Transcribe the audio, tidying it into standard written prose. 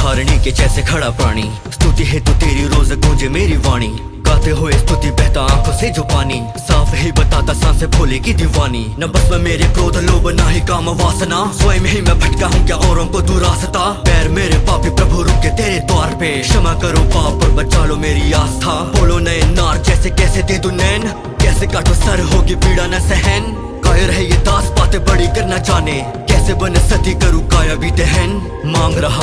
धारणी के जैसे खड़ा प्राणी, स्तुति है तो तेरी रोज गूंजे मेरी वाणी। गाते हुए स्तुति बहता आंखों से जो पानी, साफ ही बताता सांसें भोले की दीवानी। न बस में मेरे क्रोध लोभ ना ही काम वासना, स्वयं ही मैं भटका हूँ क्या औरों को दूर रास्ता। पैर मेरे पापी प्रभु रुके तेरे द्वार पे, क्षमा करो पाप और बचा लो मेरी आस्था। बोलो नए नार जैसे कैसे दे दूं नैन, कैसे काटो सर होगी पीड़ा न सहन। कायर है ये दास बातें बड़ी करना जाने, कैसे बने सती करूँ काया भी दहन। मांग रहा